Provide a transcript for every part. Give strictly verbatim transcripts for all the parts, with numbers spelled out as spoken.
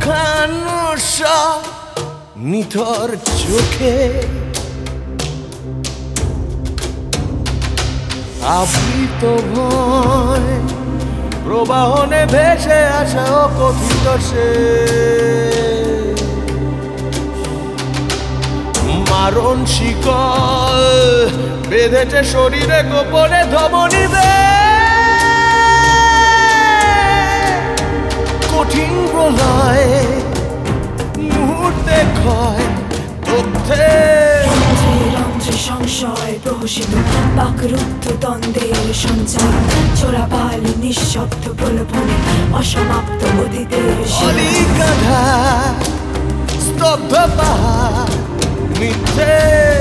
দেখানো সব নিথর চোখে আবৃত ভয় প্রবাহনে ভেসে আসা অকথিত সে মারণ শিকল বেঁধেছে শরীরে গোপনে ধমনী কঠিন প্রলয় মুহূর্তে ক্ষয় তথ্যে সংশয় প্রহসিত বাকরুদ্ধ দ্বন্দ্বের সঞ্চার চোরাবালি নিঃশব্দ প্রলোভনে অসমাপ্ত অতীতের অলিগাধা স্তব্ধ পাহাড় মিথ্যে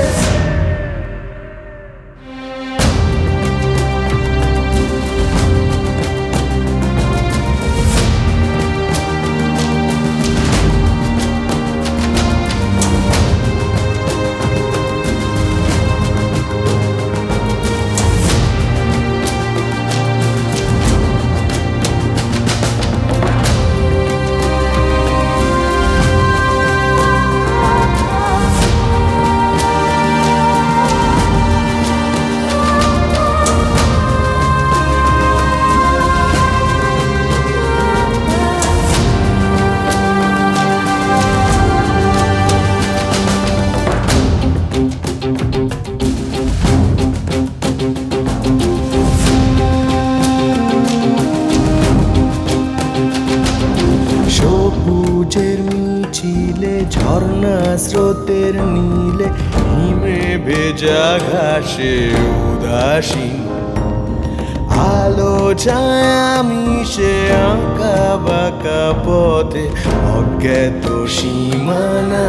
সবুজের মিছিলে ঝর্ণা স্রোতের নীলে হিমে ভেজা ঘাসে উদাসীন আলো ছায়া মিশে আঁকা বাঁকা পথে অজ্ঞাত সীমানা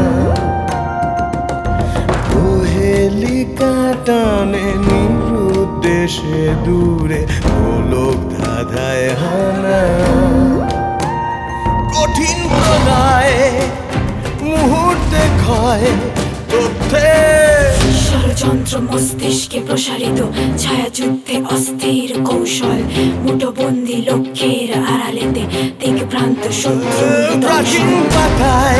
কোহেলিকা টানে নিরুদ্দেশে দূরে গোলক ধাঁধায় হানা কঠিন প্রলয় মুহূর্তে ক্ষয় তথ্যে ষড়যন্ত্র মস্তিষ্কে প্রসারিত ছায়াযুদ্ধে অস্থির কৌশল মুঠোবন্দি লক্ষ্যের আড়ালেতে দিকভ্রান্ত শত্রু প্রাচীন পাতায়